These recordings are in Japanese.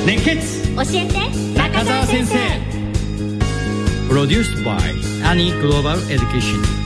熱血教えて中澤先生。 プロデュース by アニーグローバルエデュケーション。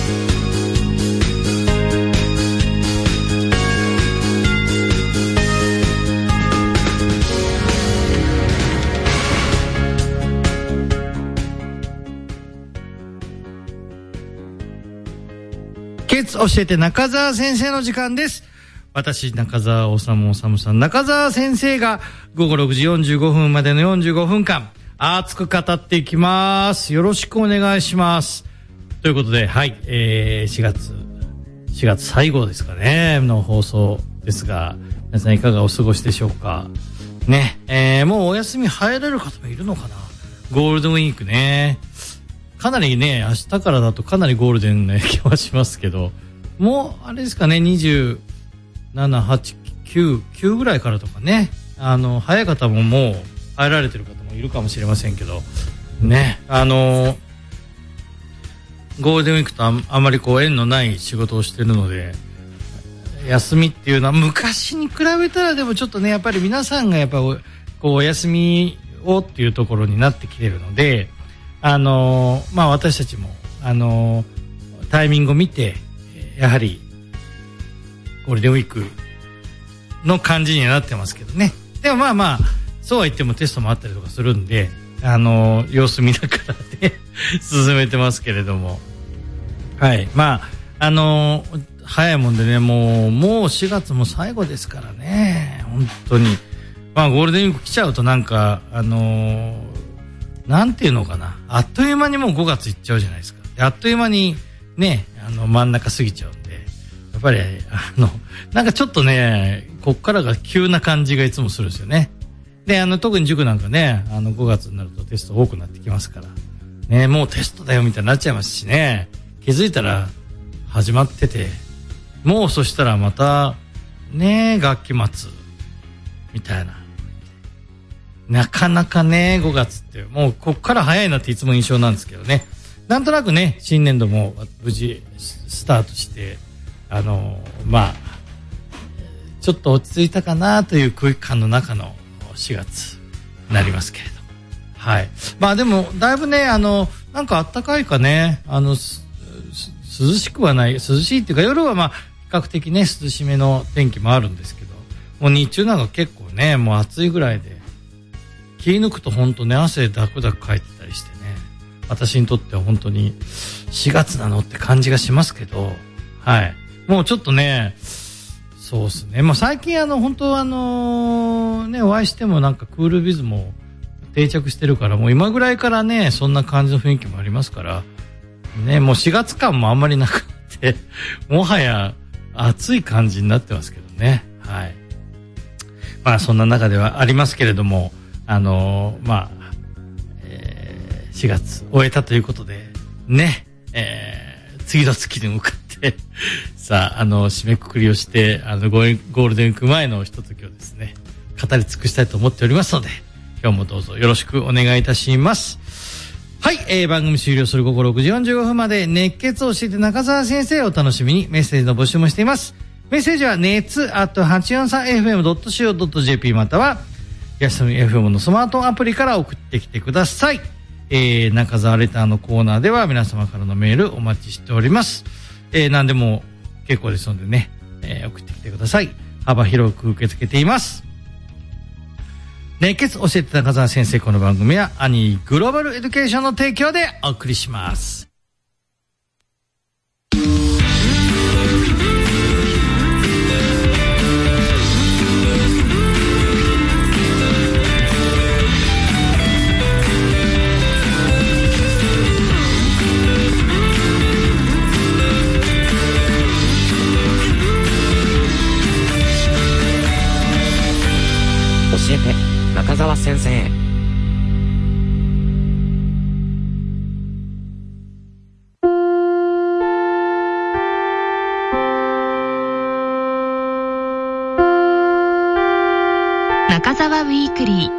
教えて中澤先生の時間です。私中澤治さん中澤先生が午後6時45分までの45分間熱く語っていきます。よろしくお願いします。ということで、はい、4月最後ですかねの放送ですが、皆さんいかがお過ごしでしょうかね。もうお休み入れる方もいるのかな。ゴールデンウィークね、かなりね、明日からだとかなりゴールデンな気はしますけど、もうあれですかね、27、8、9ぐらいからとかね、早い方ももう入られてる方もいるかもしれませんけどね、ゴールデンウィークとあまりこう縁のない仕事をしてるので、休みっていうのは昔に比べたらでもちょっとね、やっぱり皆さんがやっぱこうお休みをっていうところになってきてるので、私たちもタイミングを見てやはりゴールデンウィークの感じにはなってますけどね。でもまあそうは言ってもテストもあったりとかするんで、様子見ながらね進めてますけれども、はい、早いもんでね、もう4月も最後ですからね、本当にゴールデンウィーク来ちゃうとなんかなんていうのかな、あっという間にもう5月いっちゃうじゃないですか。あっという間にね、真ん中過ぎちゃうんで、やっぱりなんかちょっとね、こっからが急な感じがいつもするんですよね。で、特に塾なんかね、5月になるとテスト多くなってきますからね、もうテストだよみたいになっちゃいますしね、気づいたら始まってて、もうそしたらまたね、学期末みたいな。なかなかね、5月ってもうこっから早いなっていつも印象なんですけどね。なんとなくね、新年度も無事スタートして、ちょっと落ち着いたかなという空気感の中の4月になりますけれど、はい。でもだいぶね、なんか暖かいかね、涼しくはない、涼しいっていうか、夜は比較的ね涼しめの天気もあるんですけど、もう日中なんか結構ね、もう暑いぐらいで、気抜くと本当ね、汗ダクダクかいてたりしてね、私にとっては本当に4月なのって感じがしますけど、はい。もうちょっとね、そうですね。最近本当ね、お会いしてもなんかクールビズも定着してるから、もう今ぐらいからね、そんな感じの雰囲気もありますからね、もう4月感もあんまりなくて、もはや暑い感じになってますけどね。はい。そんな中ではありますけれども、4月終えたということでね、次の月に向かってさあ締めくくりをして、ゴールデンウィーク前のひとときをですね語り尽くしたいと思っておりますので、今日もどうぞよろしくお願いいたします。はい、番組終了する午後6時45分まで熱血を教えて中澤先生をお楽しみに。メッセージの募集もしています。メッセージは熱@843fm.co.jp または安住 FM のスマートフォンアプリから送ってきてください。中澤レターのコーナーでは皆様からのメールお待ちしております。何でも結構ですのでね、送ってきてください。幅広く受け付けています。熱血教えて中澤先生、この番組はアニーグローバルエデュケーションの提供でお送りします。 教えて中澤先生。 中澤ウィークリー。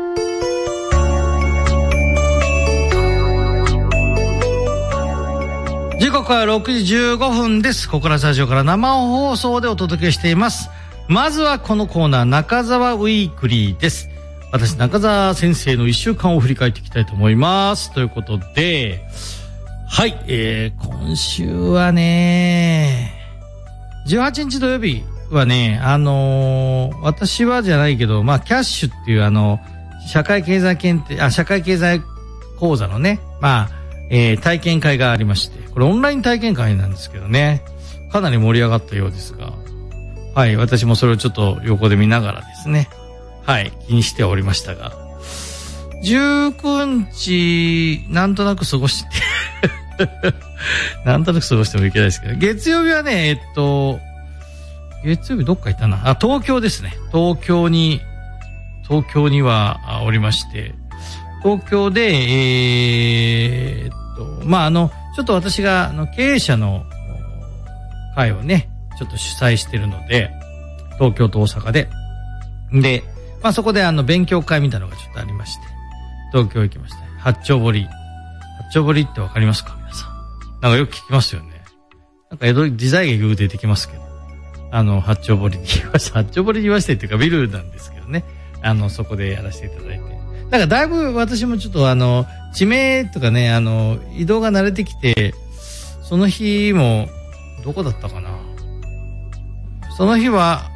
時刻は6時15分です。ここからスタジオから生放送でお届けしています。まずはこのコーナー、中澤ウィークリーです。 私中澤先生の1週間を振り返っていきたいと思いますということで、はい、今週はね18日土曜日はね私はじゃないけどキャッシュっていう社会経済講座のね体験会がありまして、これオンライン体験会なんですけどね、かなり盛り上がったようですが、はい、私もそれをちょっと横で見ながらですね、はい、気にしておりましたが、19日、なんとなく過ごしてなんとなく過ごしてもいけないですけど、月曜日はね、月曜日どっか行ったな。東京ですね。東京にはおりまして、東京で、ちょっと私が経営者の会をね、ちょっと主催してるので、東京と大阪で。で、そこで勉強会みたいなのがちょっとありまして、東京行きました。八丁堀ってわかりますか皆さん。なんかよく聞きますよね。なんか江戸時代劇出てきますけど、八丁堀に行きました。八丁堀に言わせてっていうかビルなんですけどね。そこでやらせていただいて。だからだいぶ私もちょっと地名とかね、移動が慣れてきて、その日も、どこだったかな。その日は、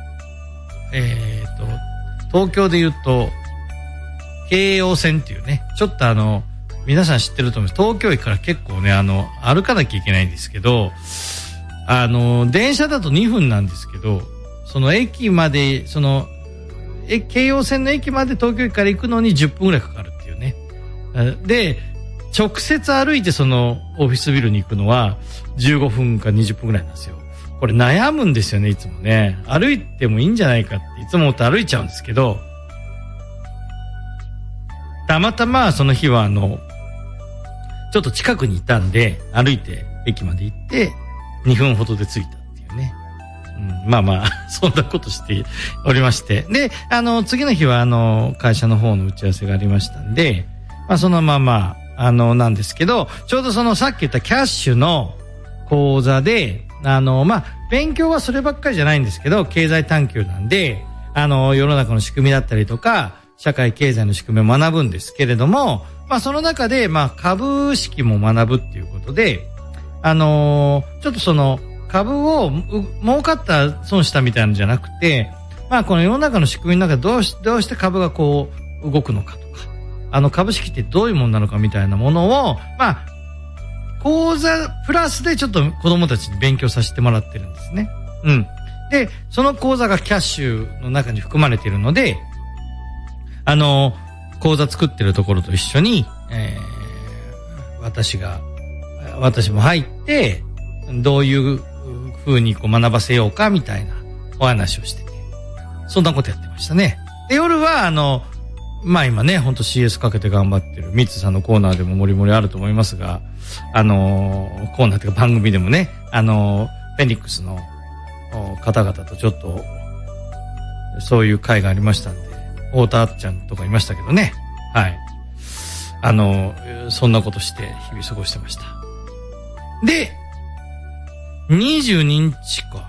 東京で言うと、京葉線っていうね、ちょっと皆さん知ってると思います。東京駅から結構ね、歩かなきゃいけないんですけど、電車だと2分なんですけど、その駅まで、京葉線の駅まで東京駅から行くのに10分ぐらいかかるっていうね。で、直接歩いてそのオフィスビルに行くのは15分か20分ぐらいなんですよ。これ悩むんですよね、いつもね。歩いてもいいんじゃないかっていつも思って歩いちゃうんですけど、たまたまその日はちょっと近くにいたんで、歩いて駅まで行って2分ほどで着いたっていうね。そんなことしておりまして。で、次の日は会社の方の打ち合わせがありましたんで、そのまま、なんですけど、ちょうどそのさっき言ったキャッシュの講座で、勉強はそればっかりじゃないんですけど、経済探究なんで、世の中の仕組みだったりとか、社会経済の仕組みを学ぶんですけれども、その中で、株式も学ぶっていうことで、ちょっとその、株を儲かった損したみたいなのじゃなくて、この世の中の仕組みの中でどうして株がこう動くのかとか、株式ってどういうものなのかみたいなものを、講座プラスでちょっと子供たちに勉強させてもらってるんですね。うん。で、その講座がキャッシュの中に含まれているので、講座作ってるところと一緒に、私も入って、どういう風に学ばせようかみたいなお話をしてて、そんなことやってましたね。で、夜は今ね、ほんと CS かけて頑張ってるミッツさんのコーナーでももりもりあると思いますが、コーナーというか番組でもね、フェニックスの方々とちょっとそういう会がありましたんで、太田あっちゃんとかいましたけどね。はい。そんなことして日々過ごしてました。で、22日か。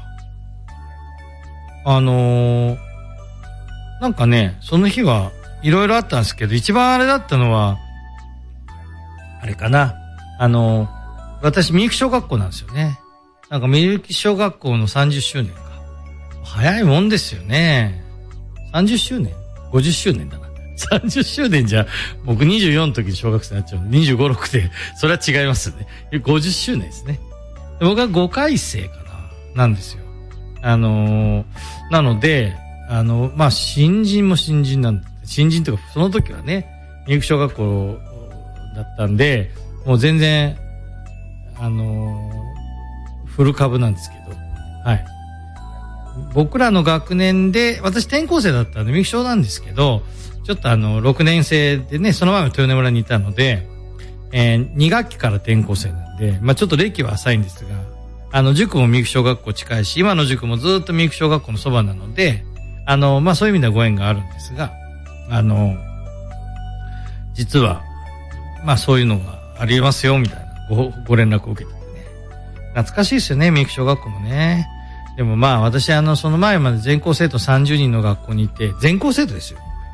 なんかね、その日はいろいろあったんですけど、一番あれだったのは、あれかな。私、みゆき小学校なんですよね。なんかみゆき小学校の30周年か。早いもんですよね。30周年 ?50 周年だな。30周年じゃ、僕24の時に小学生になっちゃう。25、6で、それは違いますね。50周年ですね。僕は5回生かな、なんですよ。なので、新人も新人なんで、新人とか、その時はね、みゆき小学校だったんで、もう全然、フル株なんですけど、はい。僕らの学年で、私転校生だったんで、みゆき小なんですけど、ちょっと6年生でね、その前も豊根村にいたので、2学期から転校生なんで、ちょっと歴は浅いんですが、塾もみゆき小学校近いし、今の塾もずっとみゆき小学校のそばなので、そういう意味ではご縁があるんですが、実は、そういうのがありますよ、みたいなご連絡を受けててね。懐かしいですよね、みゆき小学校もね。でも私その前まで全校生徒30人の学校にいて、全校生徒ですよ。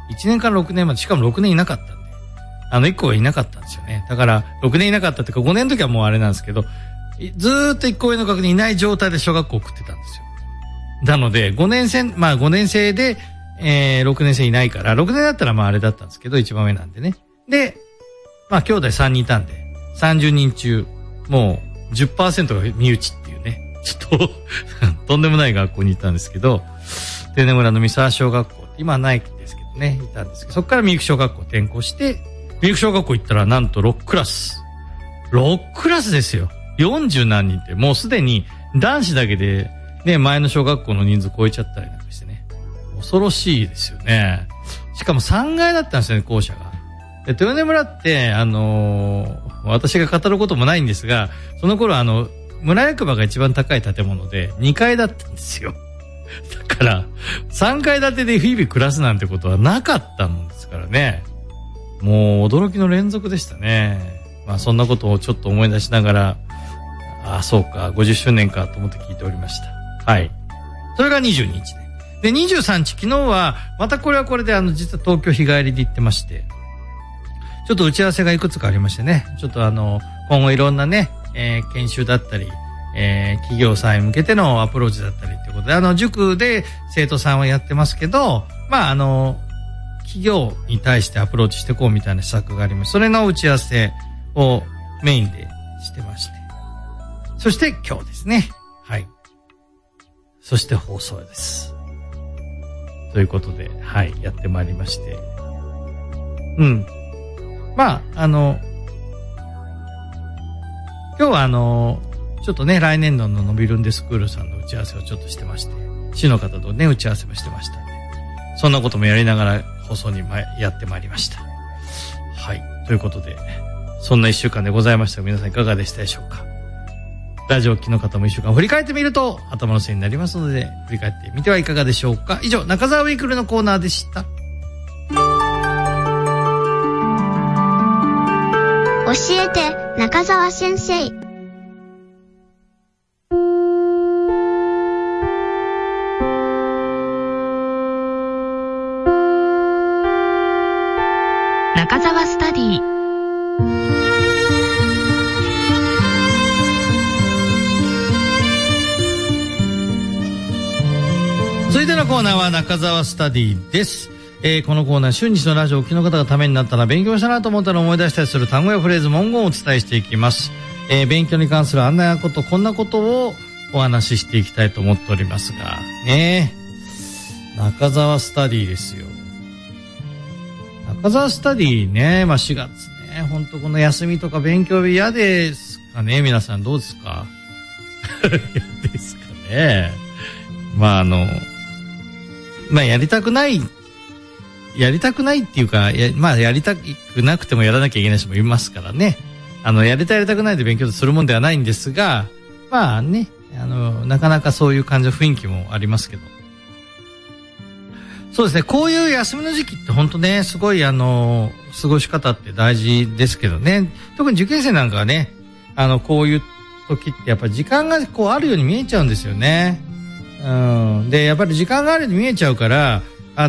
1年から6年まで、しかも6年いなかったんで、1個がいなかったんですよね。だから、6年いなかったっていうか、5年の時はもうあれなんですけど、ずーっと1個上の学年いない状態で小学校送ってたんですよ。なので、5年生で、6年生いないから、6年だったらあれだったんですけど、一番上なんでね。で、兄弟3人いたんで、30人中、もう 10% が身内っていうね、ちょっと、とんでもない学校にいたんですけど、手根村の三沢小学校って、今はないですけどね、いたんですけど、そこから三育小学校転校して、三育小学校行ったらなんと6クラス。6クラスですよ。40何人って、もうすでに男子だけで、ね、前の小学校の人数超えちゃったりなんかしてね。恐ろしいですよね。しかも3階だったんですよね、校舎が。で、豊根村って、私が語ることもないんですが、その頃村役場が一番高い建物で2階だったんですよ。だから、3階建てで日々暮らすなんてことはなかったんですからね。もう驚きの連続でしたね。そんなことをちょっと思い出しながら、そうか、50周年かと思って聞いておりました。はい。それが22日で。で、23日、昨日は、またこれはこれで実は東京日帰りで行ってまして、ちょっと打ち合わせがいくつかありましてね、ちょっと今後いろんなね、研修だったり、企業さんへ向けてのアプローチだったりということで、塾で生徒さんはやってますけど、企業に対してアプローチしていこうみたいな施策があります。それの打ち合わせをメインでしてまして。そして今日ですね。はい。そして放送です。ということで、はい、やってまいりまして。うん。今日はちょっとね、来年度ののびるんでスクールさんの打ち合わせをちょっとしてまして、市の方とね、打ち合わせもしてましたんで、そんなこともやりながら放送にやってまいりました。はい。ということで、そんな一週間でございましたが、皆さんいかがでしたでしょうか。ラジオ機の方も一週間振り返ってみると頭のせいになりますので、振り返ってみてはいかがでしょうか。以上、中澤ウィークルのコーナーでした。 教えて中澤先生。 中澤スタディ。 続いてのコーナーは中澤スタディです。このコーナー、週日のラジオをお聞きの方がためになったら、勉強したなと思ったら思い出したりする単語やフレーズ、文言をお伝えしていきます。勉強に関するあんなこと、こんなことをお話ししていきたいと思っておりますが、ね。中澤スタディですよ。中澤スタディね、4月ね、ほんとこの休みとか勉強日嫌ですかね、皆さんどうですか？嫌ですかね。やりたくないっていうか、やりたくなくてもやらなきゃいけない人もいますからね。やりたくないで勉強するもんではないんですが、なかなかそういう感じの雰囲気もありますけど。そうですね、こういう休みの時期って本当ね、すごい過ごし方って大事ですけどね。特に受験生なんかはね、こういう時ってやっぱり時間があるように見えちゃうんですよね。で、やっぱり時間があるように見えちゃうから、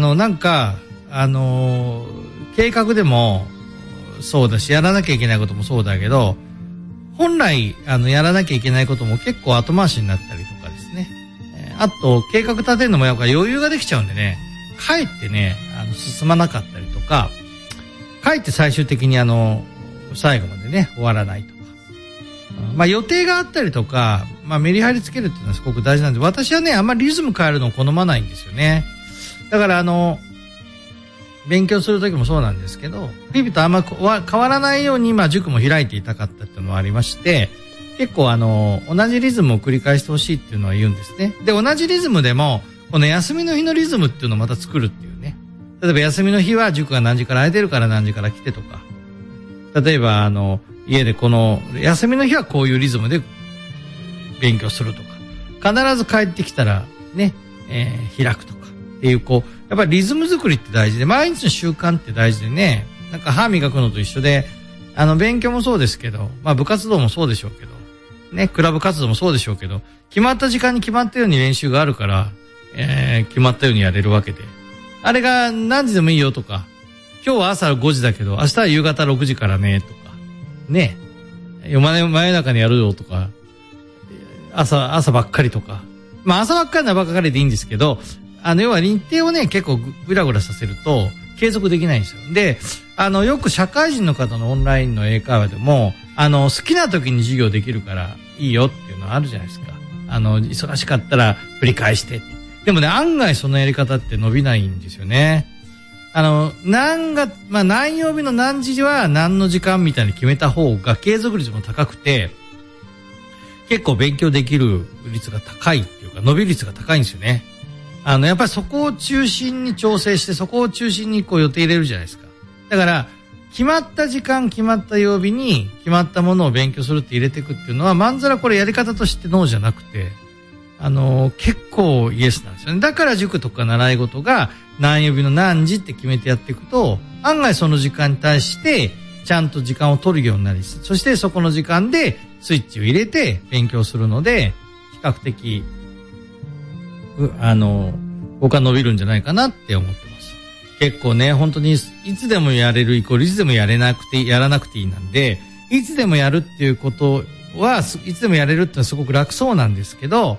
計画でもそうだし、やらなきゃいけないこともそうだけど、本来、やらなきゃいけないことも結構後回しになったりとかですね。あと、計画立てるのもやっぱ余裕ができちゃうんでね、かえってね、進まなかったりとか、かえって最終的に最後までね、終わらないとか。予定があったりとか、メリハリつけるっていうのはすごく大事なんで、私はね、あんまりリズム変えるのを好まないんですよね。だから勉強するときもそうなんですけど、日々とあんま変わらないように、塾も開いていたかったっていうのはありまして、結構同じリズムを繰り返してほしいっていうのは言うんですね。で、同じリズムでも、この休みの日のリズムっていうのをまた作るっていうね。例えば休みの日は塾が何時から空いてるから何時から来てとか。例えば家でこの休みの日はこういうリズムで勉強するとか。必ず帰ってきたらね、開くとか。っていうやっぱりリズム作りって大事で、毎日の習慣って大事でね、歯磨くのと一緒で、勉強もそうですけど、部活動もそうでしょうけど、ね、クラブ活動もそうでしょうけど、決まった時間に決まったように練習があるから、決まったようにやれるわけで、 あれが何時でもいいよとか、今日は朝5時だけど、明日は夕方6時からね、とか、ね。真夜中にやるよとか、朝ばっかりとか。まあ朝ばっかりなばっかりでいいんですけど、要は日程をね、結構ぐらぐらさせると、継続できないんですよ。で、よく社会人の方のオンラインの英会話でも、好きな時に授業できるからいいよっていうのはあるじゃないですか。忙しかったら振り返してって。でもね、案外そのやり方って伸びないんですよね。何曜日の何時は何の時間みたいに決めた方が継続率も高くて、結構勉強できる率が高いっていうか、伸び率が高いんですよね。やっぱりそこを中心に調整して、そこを中心にこう予定入れるじゃないですか。だから、決まった時間、決まった曜日に決まったものを勉強するって入れていくっていうのは、まんざらこれやり方としてノーじゃなくて、結構イエスなんですよね。だから塾とか習い事が何曜日の何時って決めてやっていくと、案外その時間に対してちゃんと時間を取るようになり、そしてそこの時間でスイッチを入れて勉強するので、比較的、僕は伸びるんじゃないかなって思ってます。結構ね、本当にいつでもやれるイコールいつでもやらなくていいなんで、いつでもやるっていうことは、いつでもやれるってのはすごく楽そうなんですけど、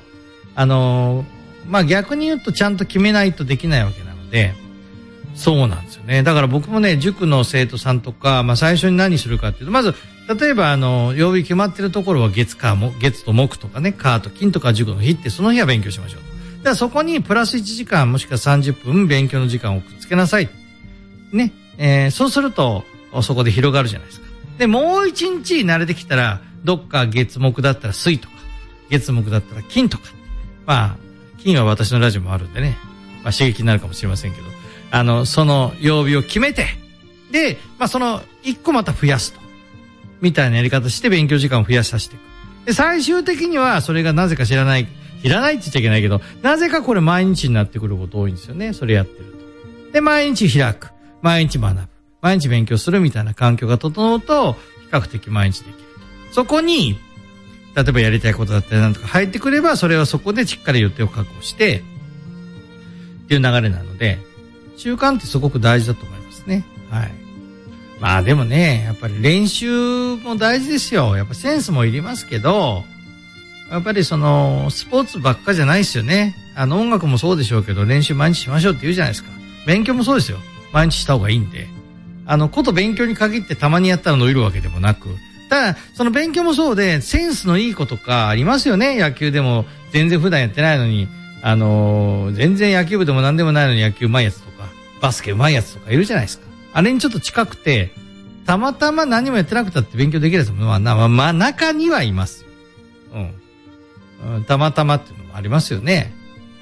逆に言うとちゃんと決めないとできないわけなので、そうなんですよね。だから僕もね、塾の生徒さんとか、最初に何するかっていうと、まず、例えば曜日決まってるところは月と木とかね、火と金とか塾の日ってその日は勉強しましょうと。だからそこにプラス1時間もしくは30分勉強の時間をくっつけなさい。ね。そうすると、そこで広がるじゃないですか。で、もう一日慣れてきたら、どっか月木だったら水とか、月木だったら金とか。金は私のラジオもあるんでね。刺激になるかもしれませんけど、その曜日を決めて、で、その一個また増やすと。みたいなやり方して勉強時間を増やさせていく。で、最終的にはそれがなぜか知らないって言っちゃいけないけど、なぜかこれ毎日になってくること多いんですよね。それやってると。で、毎日開く。毎日学ぶ。毎日勉強するみたいな環境が整うと、比較的毎日できると。そこに、例えばやりたいことだったりなんとか入ってくれば、それはそこでしっかり予定を確保して、っていう流れなので、習慣ってすごく大事だと思いますね。はい。でもね、やっぱり練習も大事ですよ。やっぱセンスもいりますけど、やっぱりスポーツばっかじゃないですよね。音楽もそうでしょうけど、練習毎日しましょうって言うじゃないですか。勉強もそうですよ。毎日した方がいいんで。こと勉強に限ってたまにやったら伸びるわけでもなく、ただ、その勉強もそうで、センスのいい子とかありますよね。野球でも全然普段やってないのに、全然野球部でも何でもないのに野球うまいやつとか、バスケうまいやつとかいるじゃないですか。あれにちょっと近くて、たまたま何もやってなくたって勉強できるやつも、中にはいます。たまたまっていうのもありますよね。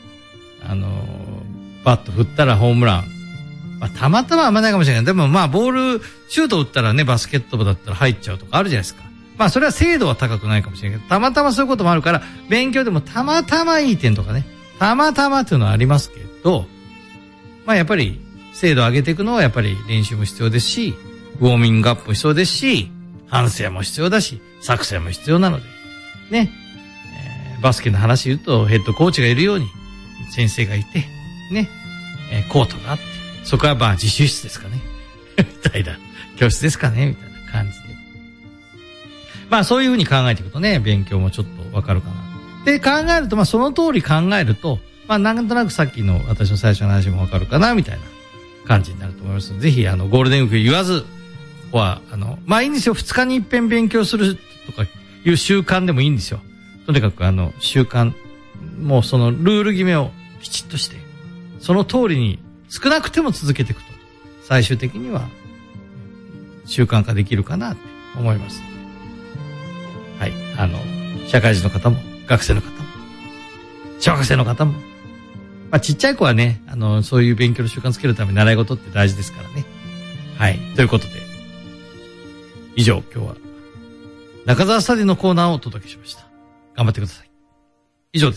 バット振ったらホームラン。たまたまはあんまないかもしれない。でもボール、シュート打ったらね、バスケット部だったら入っちゃうとかあるじゃないですか。それは精度は高くないかもしれないけど、たまたまそういうこともあるから、勉強でもたまたまいい点とかね、たまたまっていうのはありますけど、やっぱり、精度を上げていくのはやっぱり練習も必要ですし、ウォーミングアップも必要ですし、反省も必要だし、作戦も必要なので、ね、バスケの話言うとヘッドコーチがいるように、先生がいて、ね、コートがあって、そこは自習室ですかね。みたいな。教室ですかねみたいな感じで。そういうふうに考えていくとね、勉強もちょっとわかるかな。で、考えると、その通り考えると、なんとなくさっきの私の最初の話もわかるかな、みたいな感じになると思います。ぜひ、ゴールデンウィーク言わず、ここは、いいんですよ。2日に一遍勉強するとかいう習慣でもいいんですよ。とにかく、習慣、もうそのルール決めをきちっとして、その通りに少なくても続けていくと、最終的には、習慣化できるかなって思います。はい。社会人の方も、学生の方も、小学生の方も、ちっちゃい子はね、そういう勉強の習慣つけるために習い事って大事ですからね。はい。ということで、以上、今日は、中澤スタディのコーナーをお届けしました。頑張ってください。以上です。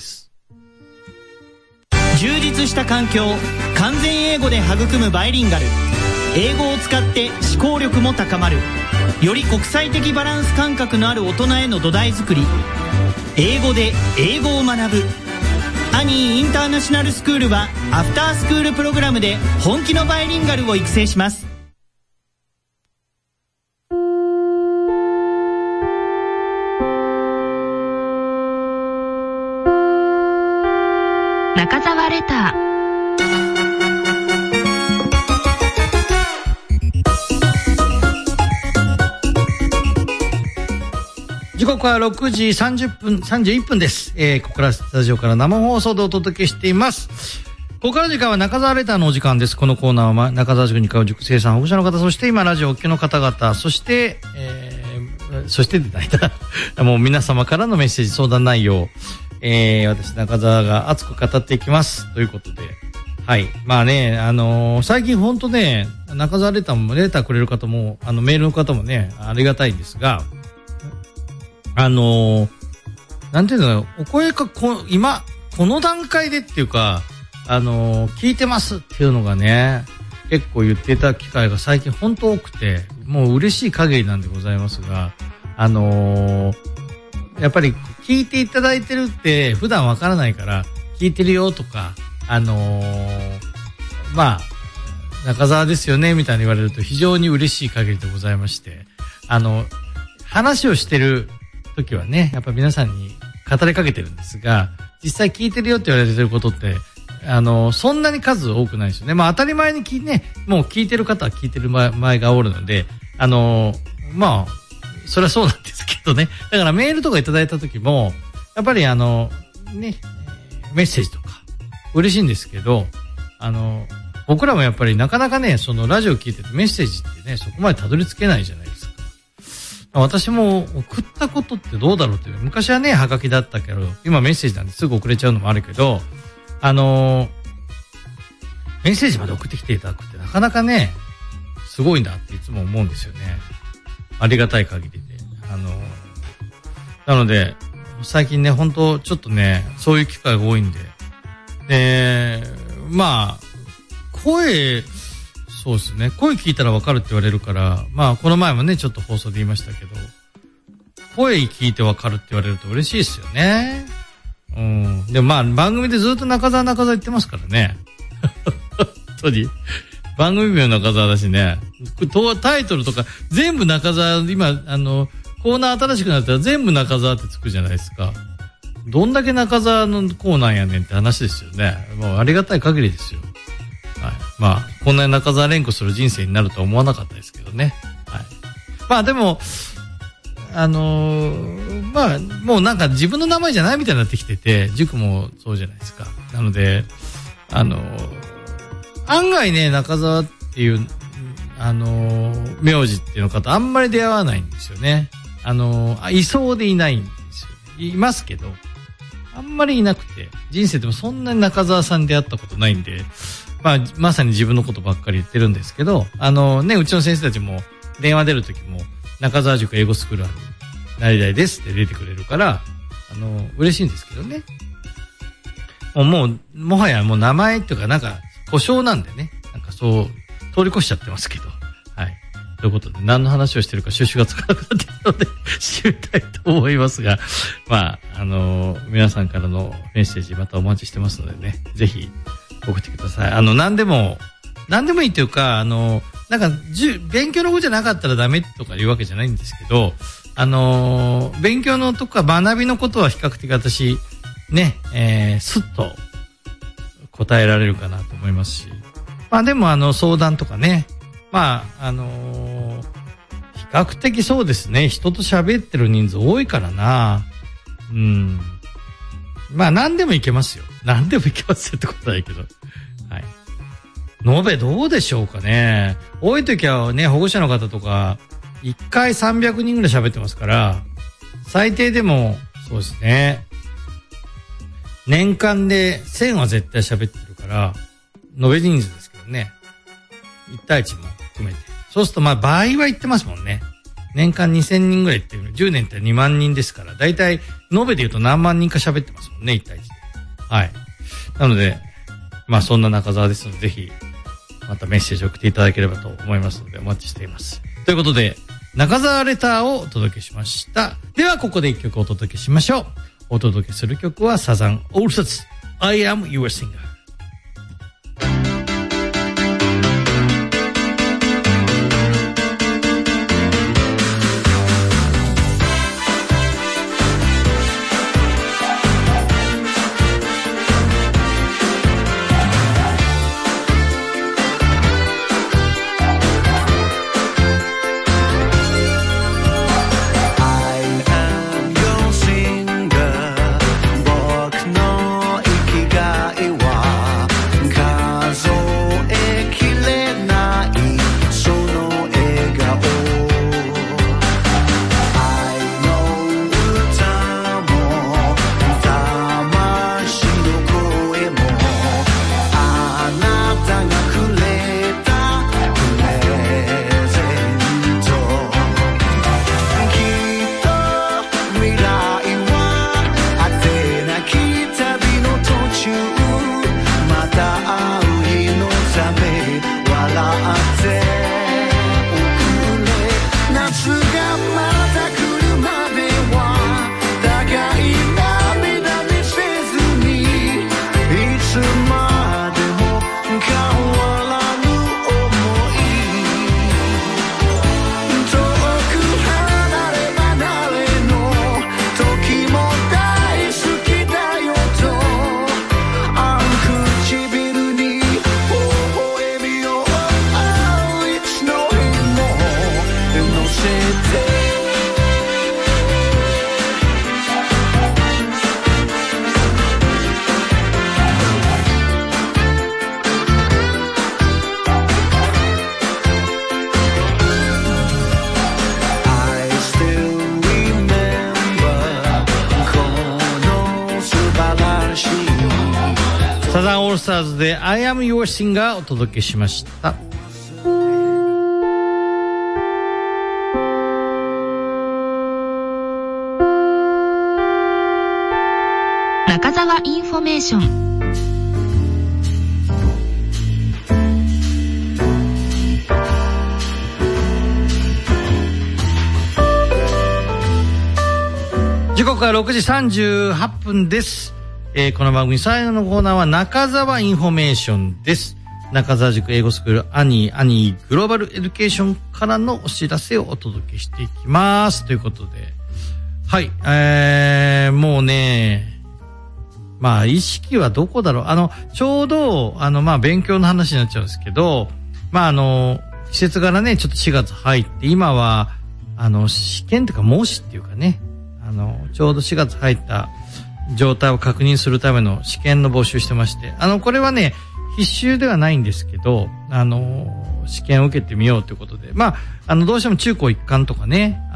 充実した環境、完全英語で育むバイリンガル。英語を使って思考力も高まる。より国際的バランス感覚のある大人への土台作り。英語で英語を学ぶ。 サニーインターナショナルスクールはアフタースクールプログラムで本気のバイリンガルを育成します。 中澤レター。 時刻は6時31分です。ここからスタジオから生放送でお届けしています。ここから時間は中澤レターのお時間です。このコーナーは中澤塾に通う塾生さん、保護者の方、そして今ラジオをお聞きの方々、そしてでないなもう皆様からのメッセージ、相談内容、私中澤が熱く語っていきますということで、はい。まあね、最近ほんとね、中澤レターくれる方も、メールの方もね、ありがたいんですが、なんていうの、お声か、今、この段階でっていうか、聞いてますっていうのがね、結構言っていただく機会が最近本当多くて、もう嬉しい限りなんでございますが、やっぱり聞いていただいてるって普段わからないから、聞いてるよとか、まあ、中澤ですよね、みたいに言われると非常に嬉しい限りでございまして、話をしてる時はね、やっぱ皆さんに語りかけてるんですが、実際聞いてるよって言われてることって、そんなに数多くないですよね。まあ当たり前にもう聞いてる方は聞いてる前がおるので、まあ、それはそうなんですけどね。だからメールとかいただいた時も、やっぱりメッセージとか嬉しいんですけど、僕らもやっぱりなかなかね、そのラジオ聞いててメッセージってね、そこまでたどり着けないじゃないですか。私も送ったことってどうだろうって、昔はね、ハガキだったけど、今メッセージなんですぐ送れちゃうのもあるけど、メッセージまで送ってきていただくってなかなかね、すごいんだっていつも思うんですよね。ありがたい限りで。なので、最近ね、本当ちょっとね、そういう機会が多いんで、まあ、そうですね。声聞いたらわかるって言われるから、まあ、この前もね、ちょっと放送で言いましたけど、声聞いてわかるって言われると嬉しいですよね。うん。でもまあ、番組でずっと中澤言ってますからね。本当に。番組名中澤だしね。タイトルとか、全部中澤、今、コーナー新しくなったら全部中澤ってつくじゃないですか。どんだけ中澤のコーナーやねんって話ですよね。もうありがたい限りですよ。はい。まあ、こんなに中澤連呼する人生になるとは思わなかったですけどね。はい。まあでも、まあ、もうなんか自分の名前じゃないみたいになってきてて、塾もそうじゃないですか。なので、案外ね、中澤っていう、名字っていうの方あんまり出会わないんですよね。いそうでいないんですよ。いますけど、あんまりいなくて、人生でもそんなに中澤さんに出会ったことないんで、まあ、まさに自分のことばっかり言ってるんですけど、ね、うちの先生たちも電話出るときも、中澤塾英語スクール何々ですって出てくれるから、嬉しいんですけどね。もはやもう名前っていうかなんか、故障なんでね、なんかそう、通り越しちゃってますけど。はい。ということで、何の話をしてるか収集がつかなくなってきたので、締めたいと思いますが、まあ、皆さんからのメッセージまたお待ちしてますのでね、ぜひ送ってください。何でもいいというか、なんか、勉強のことじゃなかったらダメとかいうわけじゃないんですけど、勉強のとか学びのことは比較的私、ね、スッと答えられるかなと思いますし、まあでも相談とかね、まあ、比較的そうですね、人と喋ってる人数多いからな。うん。まあ何でもいけますよ。何でもいけますよってことはないけど。はい。延べどうでしょうかね。多い時はね、保護者の方とか、1回300人ぐらい喋ってますから、最低でも、そうですね。年間で1000は絶対喋ってるから、延べ人数ですけどね。1対1も含めて。そうするとまあ倍は言ってますもんね。年間2000人ぐらいっていうの、10年って2万人ですから、だいたい延べで言うと何万人か喋ってますもんね、1対1で。はい。なので、まあそんな中澤ですので、ぜひ、またメッセージを送っていただければと思いますので、お待ちしています。ということで、中澤レターをお届けしました。では、ここで一曲お届けしましょう。お届けする曲はサザンオールスターズ、 I am your singer。サザンオールスターズで I am your singer をお届けしました。 中澤インフォメーション。 時刻は6時38分です。この番組最後のコーナーは中澤インフォメーションです。中澤塾英語スクールアニーグローバルエデュケーションからのお知らせをお届けしていきますということで、はい、もうね、まあ意識はどこだろう。ちょうどまあ勉強の話になっちゃうんですけど、まあ季節柄ねちょっと4月入って今は試験というか模試っていうかね、ちょうど4月入った状態を確認するための試験の募集してまして、これはね、必修ではないんですけど、試験を受けてみようということで、まあ、どうしても中高一貫とかね、あ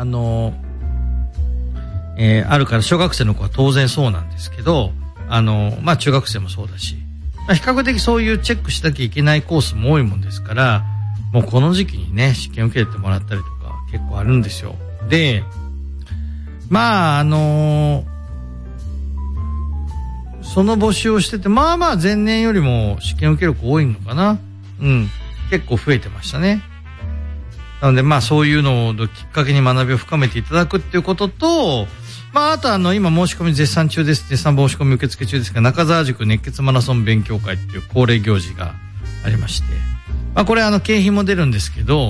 るから小学生の子は当然そうなんですけど、まあ、中学生もそうだし、まあ、比較的そういうチェックしなきゃいけないコースも多いもんですから、もうこの時期にね、試験を受けてもらったりとか結構あるんですよ。で、まあ、その募集をしてて、まあまあ前年よりも試験受ける子多いのかな。うん。結構増えてましたね。なのでまあそういうのをきっかけに学びを深めていただくっていうことと、まああと今申し込み絶賛中です。絶賛申し込み受付中ですが、中澤塾熱血マラソン勉強会っていう恒例行事がありまして。まあこれ経費も出るんですけど、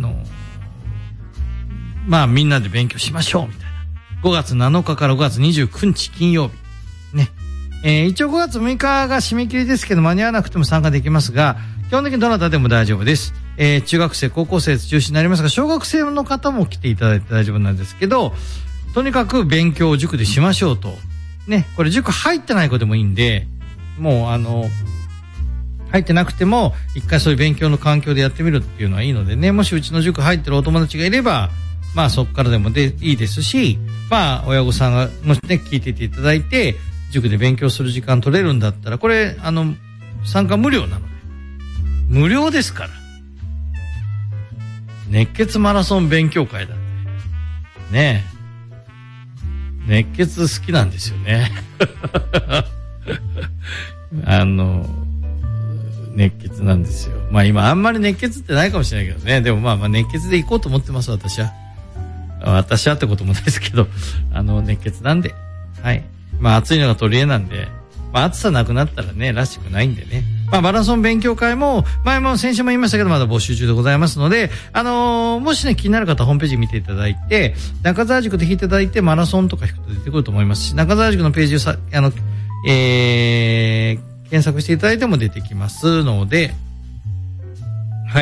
まあみんなで勉強しましょうみたいな。5月7日から5月29日金曜日。ね。一応5月6日が締め切りですけど間に合わなくても参加できますが、基本的にどなたでも大丈夫です。中学生、高校生中心になりますが、小学生の方も来ていただいて大丈夫なんですけど、とにかく勉強を塾でしましょうと。ね、これ塾入ってない子でもいいんで、もう入ってなくても一回そういう勉強の環境でやってみるっていうのはいいのでね、もしうちの塾入ってるお友達がいれば、まあそこからでもいいですし、まあ親御さんがもしね聞いていていただいて、塾で勉強する時間取れるんだったら、これ参加無料なので、無料ですから。熱血マラソン勉強会だってねえ、熱血好きなんですよね熱血なんですよ。まあ今あんまり熱血ってないかもしれないけどね、でもまあ熱血で行こうと思ってます。私はってこともないですけど、熱血なんで、はい。まあ暑いのが取り柄なんで、 まあ暑さなくなったらね、らしくないんでね。まあマラソン勉強会も、前も先週も言いましたけど、まだ募集中でございますので、もしね、気になる方はホームページ見ていただいて、中澤塾で引いていただいて、マラソンとか引くと出てくると思いますし、中澤塾のページを検索していただいても出てきますので、はい。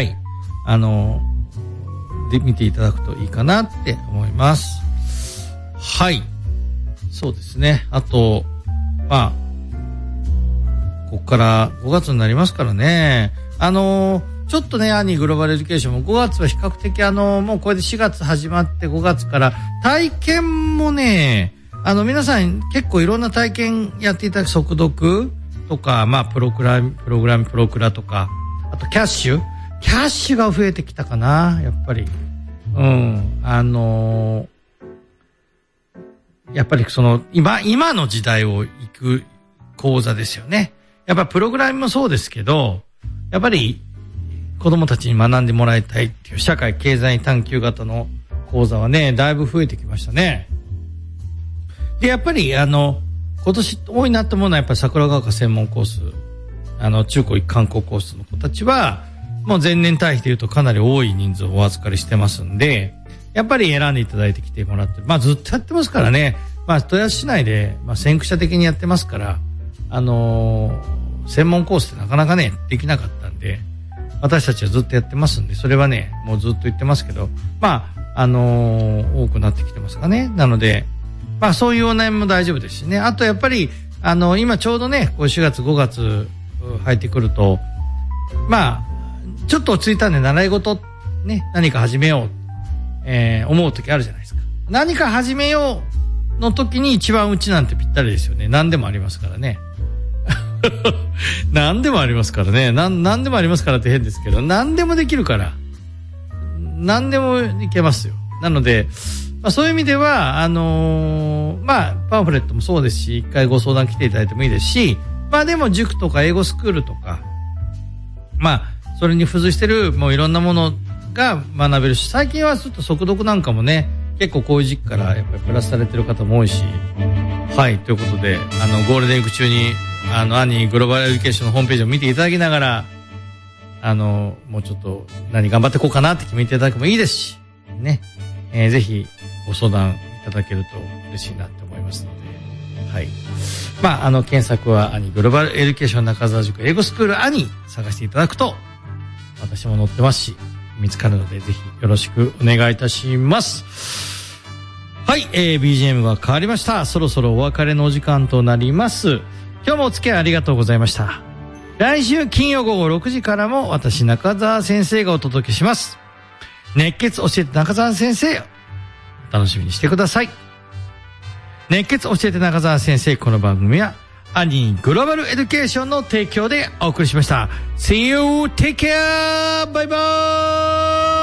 で、見ていただくといいかなって思います。はい。そうですね。あと、まあ、ここから5月になりますからね。ちょっとね、グローバルエデュケーションも5月は比較的もうこれで4月始まって5月から体験もね、皆さん結構いろんな体験やっていただく速読とか、まあ、プロクラとか、あとキャッシュが増えてきたかな、やっぱり。やっぱり今の時代を行く講座ですよね。やっぱプログラミングもそうですけど、やっぱり子供たちに学んでもらいたいっていう社会経済探求型の講座はね、だいぶ増えてきましたね。で、やっぱり今年多いなと思うのはやっぱり桜ヶ丘専門コース、中高一貫校コースの子たちは、もう前年対比で言うとかなり多い人数をお預かりしてますんで、やっぱり選んでいただいてきてもらって、まあずっとやってますからね。まあ豊橋市内で、まあ先駆者的にやってますから、専門コースってなかなかね、できなかったんで、私たちはずっとやってますんで、それはね、もうずっと言ってますけど、まあ、多くなってきてますかね。なので、まあそういうお悩みも大丈夫ですしね。あとやっぱり、今ちょうどね、こう4月5月入ってくると、まあ、ちょっと落ち着いたんで習い事、ね、何か始めよう、思う時あるじゃないですか。何か始めようの時に一番うちなんてぴったりですよね。何でもありますからね。何でもありますからね。何でもありますからって変ですけど、何でもできるから。何でもいけますよ。なので、まあ、そういう意味では、まあ、パンフレットもそうですし、一回ご相談来ていただいてもいいですし、まあでも塾とか英語スクールとか、まあ、それに付随してるもういろんなものが学べるし、最近はちょっと速読なんかもね、結構こういう時期からやっぱりプラスされてる方も多いし、はい、ということで、ゴールデンウィーク中に、グローバルエデュケーションのホームページを見ていただきながら、もうちょっと何頑張っていこうかなって決めていただくもいいですし、ね、ぜひご相談いただけると嬉しいなって思いますので、はい。まあ、検索はグローバルエデュケーション中澤塾英語スクール探していただくと、私も載ってますし、見つかるので、ぜひよろしくお願いいたします。はい、BGM が変わりました。そろそろお別れのお時間となります。今日もお付き合いありがとうございました。来週金曜午後6時からも私中澤先生がお届けします。熱血教えて中澤先生、楽しみにしてください。熱血教えて中澤先生、この番組はグローバルエデュケーションの提供でお送りしました。See you, take care, bye bye!